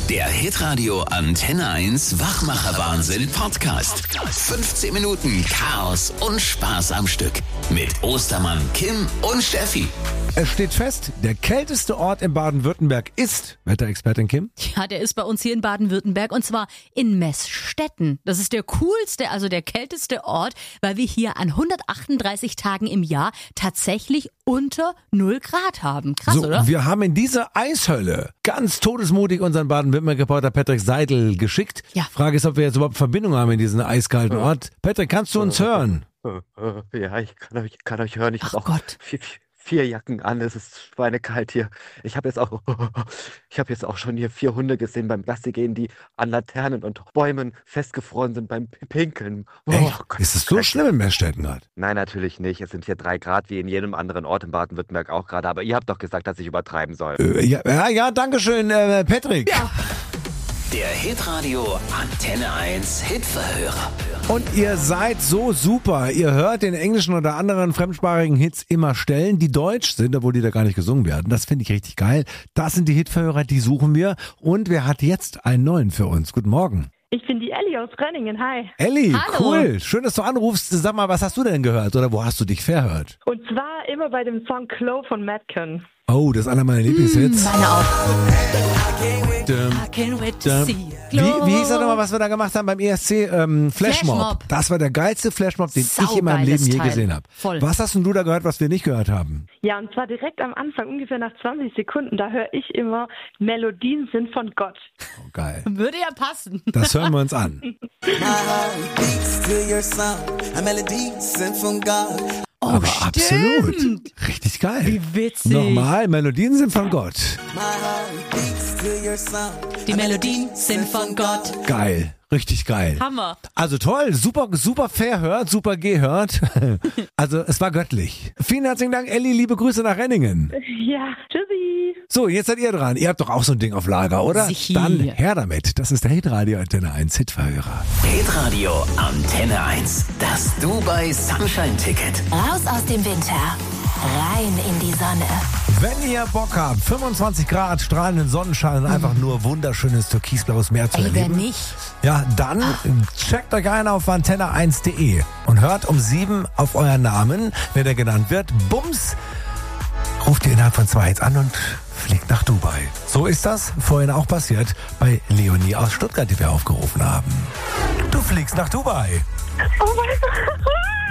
Der Hitradio Antenne 1 Wachmacher-Wahnsinn Podcast. 15 Minuten Chaos und Spaß am Stück. Mit Ostermann, Kim und Steffi. Es steht fest, der kälteste Ort in Baden-Württemberg ist, Wetterexpertin Kim? Ja, der ist bei uns hier in Baden-Württemberg und zwar in Meßstetten. Das ist der coolste, also der kälteste Ort, weil wir hier an 138 Tagen im Jahr tatsächlich unter 0 Grad haben. Krass, So, oder? wir haben in diese Eishölle ganz todesmutig unseren Baden-Württemberg-Reporter Patrick Seidel geschickt. Ja. Frage ist, ob wir jetzt überhaupt Verbindung haben in diesen eiskalten Ort. Patrick, kannst du uns hören? Ja, ich kann euch hören. Ich Ach habe auch Gott. vier Jacken an. Es ist schweinekalt hier. Ich habe jetzt auch schon hier 4 Hunde gesehen beim Gassi gehen, die an Laternen und Bäumen festgefroren sind beim Pinkeln. Oh, Echt? Gott, Ist es so schrecklich. schlimm in Meßstetten gerade? Nein, natürlich nicht. Es sind hier 3 Grad wie in jedem anderen Ort in Baden-Württemberg auch gerade. Aber ihr habt doch gesagt, dass ich übertreiben soll. Ja, danke schön, Patrick. Ja. Der Hitradio Antenne 1 Hitverhörer. Und ihr seid so super. Ihr hört den englischen oder anderen fremdsprachigen Hits immer Stellen, die deutsch sind, obwohl die da gar nicht gesungen werden. Das finde ich richtig geil. Das sind die Hitverhörer, die suchen wir. Und wer hat jetzt einen neuen für uns? Guten Morgen. Ich bin die Ellie aus Renningen, hi. Elli, Hallo. cool. Schön, dass du anrufst. Sag mal, was hast du denn gehört oder wo hast du dich verhört? Und zwar immer bei dem Song Chloe von Madcon. Oh, das ist einer meiner Lieblingshits. Meine auch. Dum, I can't wait to dum. see Wie hieß das nochmal, was wir da gemacht haben beim ESC? Flashmob. Flashmob. Das war der geilste Flashmob, den ich in meinem Saugeiles Leben je Teil. gesehen habe. Voll. Was hast denn du da gehört, was wir nicht gehört haben? Ja, und zwar direkt am Anfang, ungefähr nach 20 Sekunden, da höre ich immer, Melodien sind von Gott. Oh, geil. Würde ja passen. Das hören wir uns an. My heart beats to your song, a melody sent from God. Aber stimmt. absolut. Richtig geil. Wie witzig. Nochmal, Melodien sind von Gott. My heart beats to your song. Die Melodien sind von Gott. Geil. Richtig geil. Hammer. Also toll, super verhört, super gehört. Also es war göttlich. Vielen herzlichen Dank, Elli, liebe Grüße nach Renningen. Ja, tschüssi. So, jetzt seid ihr dran. Ihr habt doch auch so ein Ding auf Lager, oder? Sicher. Dann her damit. Das ist der Hitradio Antenne 1 Hitverhörer. Hitradio Antenne 1. Das Dubai Sunshine Ticket. Raus aus dem Winter, rein in die Sonne. Wenn ihr Bock habt, 25 Grad, strahlenden Sonnenschein und einfach nur wunderschönes türkisblaues Meer zu Ey, wer erleben. nicht? Ja, dann checkt euch ein auf antenne1.de und hört um 7 auf euren Namen, wenn der genannt wird. Bums, ruft ihr innerhalb von 2 Hits an und fliegt nach Dubai. So ist das vorhin auch passiert bei Leonie aus Stuttgart, die wir aufgerufen haben. Du fliegst nach Dubai. Oh mein Gott.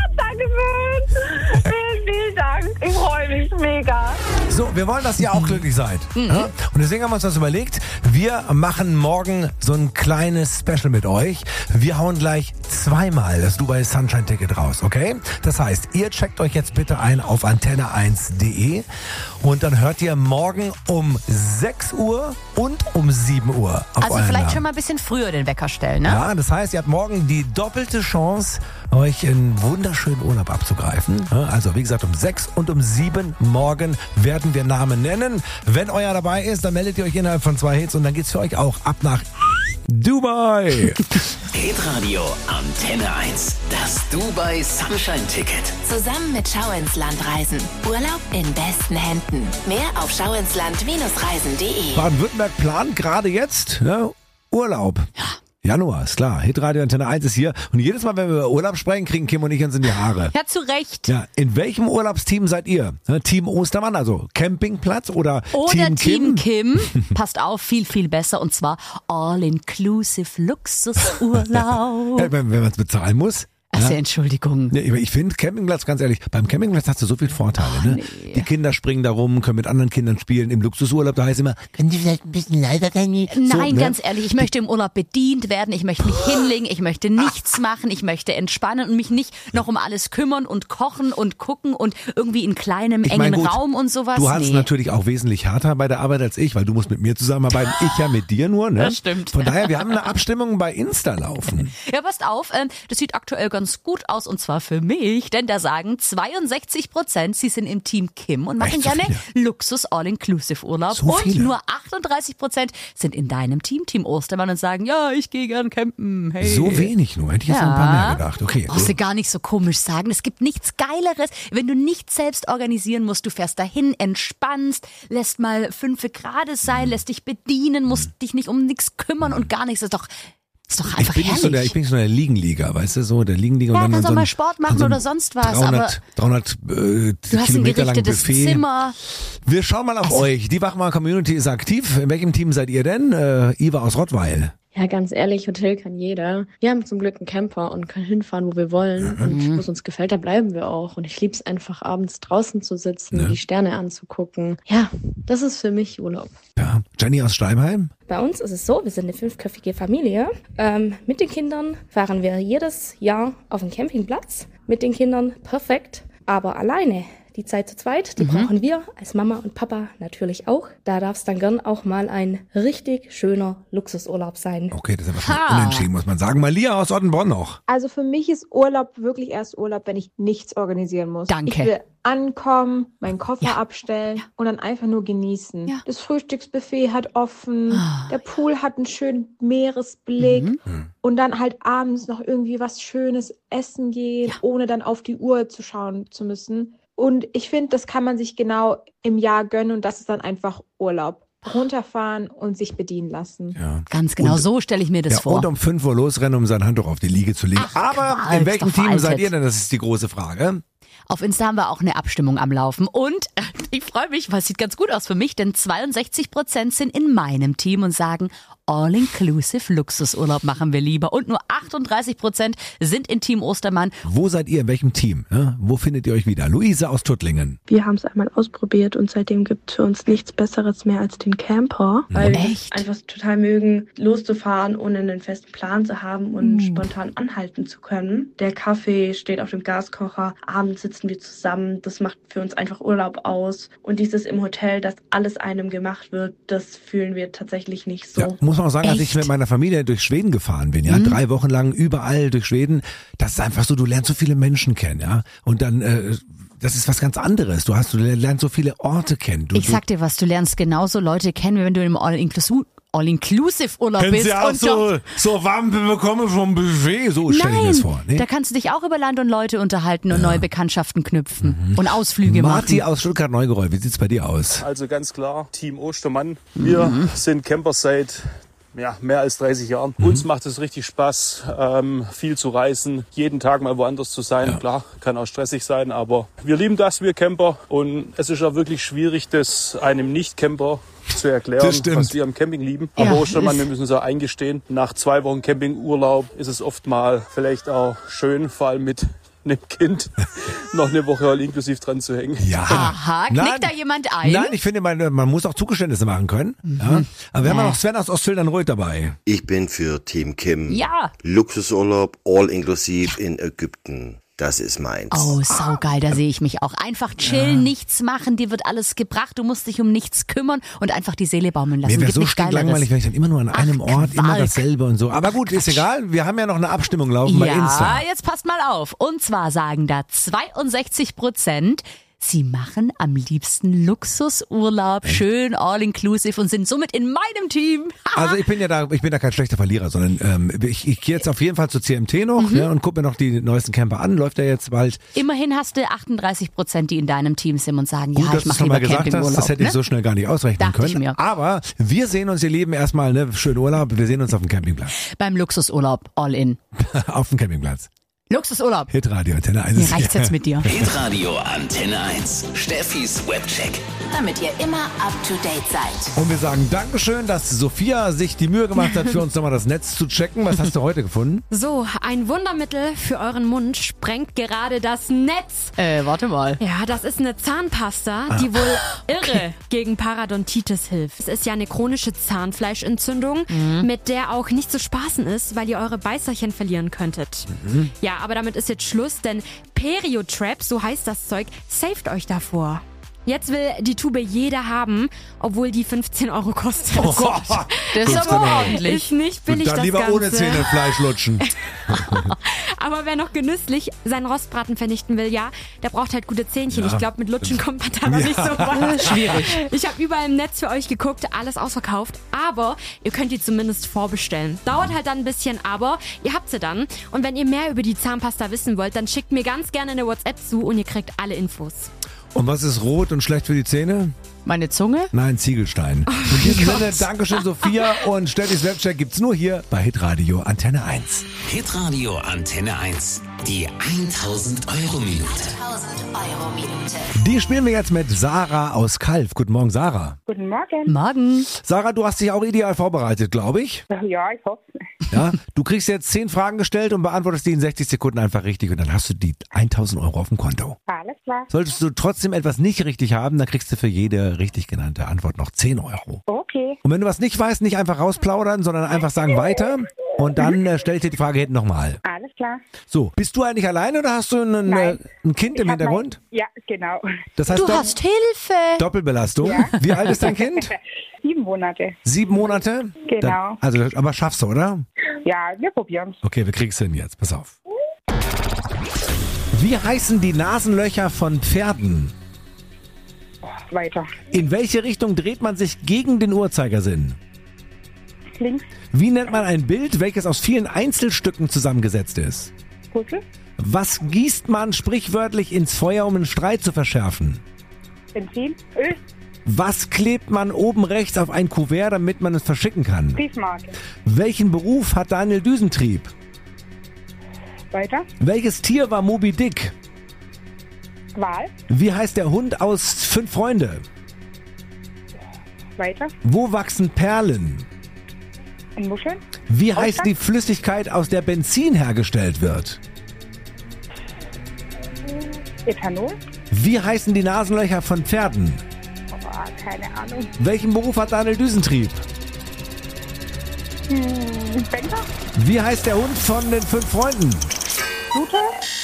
Dankeschön. Vielen Dank. Ich freue mich mega. So, wir wollen, dass ihr auch glücklich seid. Ja? Und deswegen haben wir uns das überlegt. Wir machen morgen so ein kleines Special mit euch. Wir hauen gleich 2-mal das Dubai Sunshine Ticket raus, okay? Das heißt, ihr checkt euch jetzt bitte ein auf antenne1.de und dann hört ihr morgen um 6 Uhr und um 7 Uhr auf Also euren vielleicht Namen. schon mal ein bisschen früher den Wecker stellen, ne? Ja, das heißt, ihr habt morgen die doppelte Chance, euch in wunderschönen Urlaub abzugreifen. Also wie gesagt, um 6 und um 7 morgen werden wir Namen nennen. Wenn euer dabei ist, dann meldet ihr euch innerhalb von 2 Hits und dann geht's für euch auch ab nach Dubai. Hitradio Antenne 1. Das Dubai Sunshine Ticket. Zusammen mit Schau ins Land reisen. Urlaub in besten Händen. Mehr auf schauinsland-reisen.de. Baden-Württemberg plant gerade jetzt Urlaub. Januar, ist klar. Hitradio Antenne 1 ist hier. Und jedes Mal, wenn wir über Urlaub sprechen, kriegen Kim und ich uns in die Haare. Ja, zu Recht. Ja, in welchem Urlaubsteam seid ihr? Team Ostermann, also Campingplatz oder Oder Team Kim? Passt auf, viel besser. Und zwar All-Inclusive Luxusurlaub. Ja, wenn man es bezahlen muss. Also Entschuldigung. Ja, ich finde Campingplatz, ganz ehrlich, beim Campingplatz hast du so viele Vorteile. Ne? Die Kinder springen da rum, können mit anderen Kindern spielen. Im Luxusurlaub, da heißt immer, können Sie vielleicht ein bisschen leiser sein? Nein, ne? ganz ehrlich, ich möchte im Urlaub bedient werden, ich möchte mich hinlegen, ich möchte nichts machen, ich möchte entspannen und mich nicht noch um alles kümmern und kochen und gucken und irgendwie in kleinem, Ich engen mein, gut, Raum und sowas. Du hast es natürlich auch wesentlich härter bei der Arbeit als ich, weil du musst mit mir zusammenarbeiten, ich ja mit dir nur. Ne? Das stimmt. Von daher, wir haben eine Abstimmung bei Insta laufen. Ja, passt auf, das sieht aktuell ganz ganz gut aus und zwar für mich, denn da sagen 62%, sie sind im Team Kim und machen Echt so gerne viele? Luxus All-Inclusive-Urlaub. So Und viele? nur 38% sind in deinem Team, Team Ostermann, und sagen, ja, ich gehe gern campen. Hey. So wenig nur, hätte ich jetzt noch ein paar mehr gedacht. Okay. Brauchst du gar nicht so komisch sagen. Es gibt nichts Geileres, wenn du nicht selbst organisieren musst. Du fährst dahin, entspannst, lässt mal 5 Grad sein, lässt dich bedienen, musst dich nicht um nichts kümmern und gar nichts. Ist doch einfach Ich bin herrlich. nicht so der Liegenliga, weißt du, so der Liegenliga. Ja, und dann kannst so auch mal ein- Sport machen an so einem oder sonst was, 300 du hast ein Kilometer lang gerichtetes Buffet. Zimmer. Wir schauen mal auf euch. Die Wachmar-Community ist aktiv. In welchem Team seid ihr denn? Iva aus Rottweil. Ja, ganz ehrlich, Hotel kann jeder. Wir haben zum Glück einen Camper und können hinfahren, wo wir wollen. Und wo es uns gefällt, da bleiben wir auch. Und ich liebe es einfach, abends draußen zu sitzen, die Sterne anzugucken. Ja, das ist für mich Urlaub. Ja. Jenny aus Steimheim. Bei uns ist es so, wir sind eine 5-köpfige Familie. Mit den Kindern fahren wir jedes Jahr auf den Campingplatz. Mit den Kindern perfekt, aber alleine. Die Zeit zu zweit, die brauchen wir als Mama und Papa natürlich auch. Da darf es dann gern auch mal ein richtig schöner Luxusurlaub sein. Okay, das ist aber schon unentschieden, muss man sagen. Malia aus Ottenborn noch. Also für mich ist Urlaub wirklich erst Urlaub, wenn ich nichts organisieren muss. Danke. Ich will ankommen, meinen Koffer abstellen und dann einfach nur genießen. Ja. Das Frühstücksbuffet hat offen, der Pool hat einen schönen Meeresblick und dann halt abends noch irgendwie was Schönes essen gehen, ohne dann auf die Uhr zu schauen zu müssen. Und ich finde, das kann man sich genau im Jahr gönnen und das ist dann einfach Urlaub. Runterfahren und sich bedienen lassen. Ja. Ganz genau, Und- so stelle ich mir das Ja, vor. und um 5 Uhr losrennen, um sein Handtuch auf die Liege zu legen. Aber Quatsch, in welchem doch Team seid veraltet. ihr denn? Das ist die große Frage. Auf Insta haben wir auch eine Abstimmung am Laufen und ich freue mich, weil es sieht ganz gut aus für mich, denn 62% sind in meinem Team und sagen, All-Inclusive Luxusurlaub machen wir lieber und nur 38% sind in Team Ostermann. Wo seid ihr? In welchem Team? Ja, wo findet ihr euch wieder? Luise aus Tuttlingen. Wir haben es einmal ausprobiert und seitdem gibt es für uns nichts Besseres mehr als den Camper. Weil wir Echt? es einfach total mögen, loszufahren, ohne einen festen Plan zu haben und spontan anhalten zu können. Der Kaffee steht auf dem Gaskocher, abends sitzen wir zusammen, das macht für uns einfach Urlaub aus. Und dieses im Hotel, dass alles einem gemacht wird, das fühlen wir tatsächlich nicht so. Ja, muss man auch sagen, als ich Echt? mit meiner Familie durch Schweden gefahren bin, ja, 3 Wochen lang überall durch Schweden, das ist einfach so, du lernst so viele Menschen kennen, ja, und dann, das ist was ganz anderes. Du lernst so viele Orte kennen. Ich sag dir was, du lernst genauso Leute kennen, wie wenn du im All-Inclusive-Urlaub Können bist. Sie auch und doch- so Wampe bekommen vom Buffet? So stelle ich mir das vor. da kannst du dich auch über Land und Leute unterhalten und neue Bekanntschaften knüpfen und Ausflüge Marti machen. aus Stuttgart-Neugeräu, wie sieht's bei dir aus? Also ganz klar, Team Ostermann. Wir sind Camper seit mehr als 30 Jahren. Uns macht es richtig Spaß, viel zu reisen, jeden Tag mal woanders zu sein. Klar, kann auch stressig sein, aber wir lieben das, wir Camper. Und es ist auch wirklich schwierig, das einem Nicht-Camper zu erklären, Das stimmt. was wir am Camping lieben. Ja, Aber Ostermann, ist- wir müssen es auch eingestehen, nach 2 Wochen Campingurlaub ist es oft mal vielleicht auch schön, vor allem mit einem Kind, noch eine Woche all inklusiv dran zu hängen. Ja. Aha, knickt da jemand ein? Nein, ich finde, man muss auch Zugeständnisse machen können. Ja. Aber wir haben ja noch Sven aus Ostfildernreuth dabei. Ich bin für Team Kim. Ja. Luxusurlaub, all inklusiv in Ägypten. Das ist meins. Oh, saugeil, da sehe ich mich auch. Einfach chillen, nichts machen, dir wird alles gebracht, du musst dich um nichts kümmern und einfach die Seele baumeln lassen. Mir wäre Gibt so nichts stinklangweilig, Geileres. wenn ich dann immer nur an einem Ort immer Quark. dasselbe und so. Aber gut, ist egal. Wir haben ja noch eine Abstimmung laufen bei Insta. Ja, jetzt passt mal auf. Und zwar sagen da 62%, sie machen am liebsten Luxusurlaub, schön all-inclusive und sind somit in meinem Team. Also ich bin da kein schlechter Verlierer, sondern ich gehe jetzt auf jeden Fall zu CMT noch und gucke mir noch die neuesten Camper an. Läuft ja jetzt bald. Immerhin hast du 38%, die in deinem Team sind und sagen, Gut, ja, dass ich du es mache nochmal lieber gesagt hast, Campingurlaub. das hätte ich ne? so schnell gar nicht ausrechnen Dachte ich können. mir. Aber wir sehen uns, ihr Lieben, erstmal schönen Urlaub. Wir sehen uns auf dem Campingplatz. Beim Luxusurlaub, all in. Auf dem Campingplatz. Luxusurlaub. Hitradio Antenne 1. Mir reicht's jetzt mit dir. Hitradio Antenne 1. Steffis Webcheck. Damit ihr immer up to date seid. Und wir sagen Dankeschön, dass Sophia sich die Mühe gemacht hat, für uns nochmal das Netz zu checken. Was hast du heute gefunden? So, ein Wundermittel für euren Mund sprengt gerade das Netz. Warte mal. Ja, das ist eine Zahnpasta, die wohl irre gegen Parodontitis hilft. Es ist ja eine chronische Zahnfleischentzündung, mit der auch nicht zu spaßen ist, weil ihr eure Beißerchen verlieren könntet. Ja, aber damit ist jetzt Schluss, denn Periotrap, so heißt das Zeug, saved euch davor. Jetzt will die Tube jeder haben, obwohl die 15 € kostet. Oh Gott, das ist aber ordentlich. Ist nicht billig, Und dann das lieber Ganze. ohne Zähne Fleisch lutschen. Aber wer noch genüsslich seinen Rostbraten vernichten will, ja, der braucht halt gute Zähnchen. Ja. Ich glaube, mit Lutschen kommt man da noch nicht so weit. Schwierig. Ich habe überall im Netz für euch geguckt, alles ausverkauft. Aber ihr könnt die zumindest vorbestellen. Dauert halt dann ein bisschen, aber ihr habt sie dann. Und wenn ihr mehr über die Zahnpasta wissen wollt, dann schickt mir ganz gerne eine WhatsApp zu und ihr kriegt alle Infos. Und was ist rot und schlecht für die Zähne? Meine Zunge? Nein, Ziegelstein. In diesem Sinne, Dankeschön Sophia und Steffis Webcheck gibt's nur hier bei Hitradio Antenne 1. Hitradio Antenne 1. Die 1000 Euro Minute. 1000 Euro Minute. Die spielen wir jetzt mit Sarah aus Kalf. Guten Morgen, Sarah. Guten Morgen. Morgen. Sarah, du hast dich auch ideal vorbereitet, glaube ich. Ja, ich hoffe. Ja, du kriegst jetzt 10 Fragen gestellt und beantwortest die in 60 Sekunden einfach richtig und dann hast du die 1000 Euro auf dem Konto. Alles klar. Solltest du trotzdem etwas nicht richtig haben, dann kriegst du für jede richtig genannte Antwort noch 10 Euro. Okay. Und wenn du was nicht weißt, nicht einfach rausplaudern, sondern einfach sagen weiter und dann stell ich dir die Frage hinten nochmal. Alles klar. So, bist du eigentlich alleine oder hast du ein Kind im Hintergrund? Ja, genau. Das heißt, Du hast Hilfe. Doppelbelastung. Ja. Wie alt ist dein Kind? 7 Monate. 7 Monate? Genau. Dann, also, aber schaffst du, oder? Ja, wir probieren. Okay, wir kriegen's hin jetzt. Pass auf. Wie heißen die Nasenlöcher von Pferden? Weiter. In welche Richtung dreht man sich gegen den Uhrzeigersinn? Links. Wie nennt man ein Bild, welches aus vielen Einzelstücken zusammengesetzt ist? Puzzle. Was gießt man sprichwörtlich ins Feuer, um einen Streit zu verschärfen? Benzin. Öl. Was klebt man oben rechts auf ein Kuvert, damit man es verschicken kann? Briefmarke. Welchen Beruf hat Daniel Düsentrieb? Weiter. Welches Tier war Moby Dick? Wal. Wie heißt der Hund aus 5 Freunde? Weiter. Wo wachsen Perlen? Und Muscheln. Wie heißt die Flüssigkeit, aus der Benzin hergestellt wird? Ethanol. Wie heißen die Nasenlöcher von Pferden? Oh, keine Ahnung. Welchen Beruf hat Daniel Düsentrieb? Banker. Wie heißt der Hund von den 5 Freunden? Luther.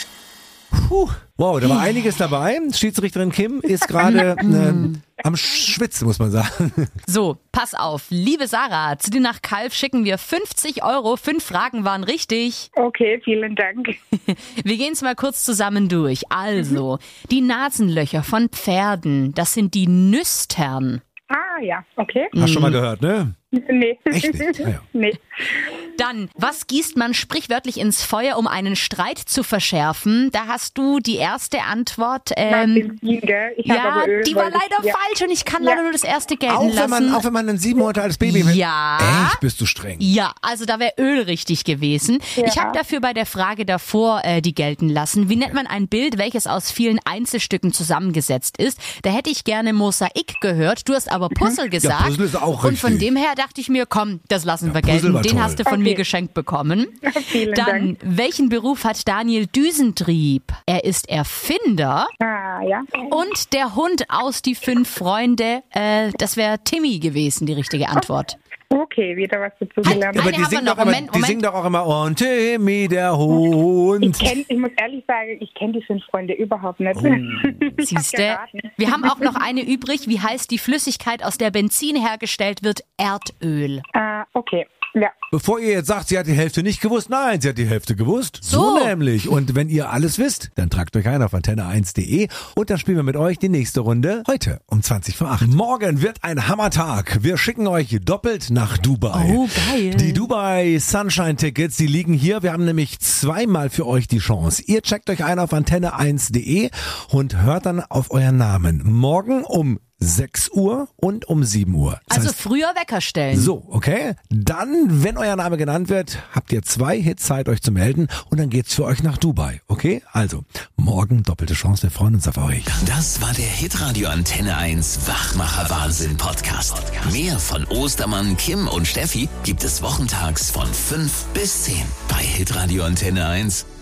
Puh. Wow, da war einiges dabei. Schiedsrichterin Kim ist gerade am Schwitzen, muss man sagen. So, pass auf. Liebe Sarah, zu dir nach Kalf schicken wir 50 Euro. 5 Fragen waren richtig. Okay, vielen Dank. Wir gehen es mal kurz zusammen durch. Also, die Nasenlöcher von Pferden, das sind die Nüstern. Ah, ja, okay. Hast schon mal gehört, ne? Nee. Echt nicht? Ja, ja. Nee. Dann, was gießt man sprichwörtlich ins Feuer, um einen Streit zu verschärfen? Da hast du die erste Antwort. Benzin, gell? Ich hab aber Öl, die war weil leider ja. falsch und ich kann leider nur das erste gelten Auch lassen. wenn man ein 7 Monate altes Baby mit. Ja. Echt, bist du streng. Ja, also da wäre Öl richtig gewesen. Ja. Ich habe dafür bei der Frage davor die gelten lassen. Wie nennt man ein Bild, welches aus vielen Einzelstücken zusammengesetzt ist? Da hätte ich gerne Mosaik gehört. Du hast aber Puzzle gesagt. Ja, Puzzle ist auch und von richtig. dem her dachte ich mir, komm, das lassen wir Puzzle gelten. war Den toll. hast du von mir geschenkt bekommen. Vielen Dann, Dank. welchen Beruf hat Daniel Düsentrieb? Er ist Erfinder. Ah, ja. Und der Hund aus die 5 Freunde, das wäre Timmy gewesen, die richtige Antwort. Okay, wieder was dazu gelernt. Aber Eine die haben wir singen noch. doch immer, Moment. die singen doch auch immer, und Timmy, der Hund. Ich muss ehrlich sagen, ich kenne die 5 Freunde überhaupt nicht. Ich hab Siehste, geraten. wir haben auch noch eine übrig. Wie heißt die Flüssigkeit, aus der Benzin hergestellt wird? Erdöl. Okay, ja. Bevor ihr jetzt sagt, sie hat die Hälfte nicht gewusst, nein, sie hat die Hälfte gewusst. So nämlich. Und wenn ihr alles wisst, dann tragt euch ein auf antenne1.de und dann spielen wir mit euch die nächste Runde heute um 20:08. Morgen wird ein Hammertag. Wir schicken euch doppelt nach Dubai. Oh, geil. Die Dubai Sunshine Tickets, die liegen hier. Wir haben nämlich 2-mal für euch die Chance. Ihr checkt euch ein auf antenne1.de und hört dann auf euren Namen. Morgen um 6 Uhr und um 7 Uhr. Das Also heißt, früher Wecker stellen. so, okay. Dann, wenn euer Name genannt wird, habt ihr 2 Hits Zeit, euch zu melden und dann geht's für euch nach Dubai, okay? Also, morgen doppelte Chance, wir freuen uns auf euch. Das war der Hitradio Antenne 1 Wachmacher Wahnsinn Podcast. Mehr von Ostermann, Kim und Steffi gibt es wochentags von 5 bis 10 bei Hitradio Antenne 1.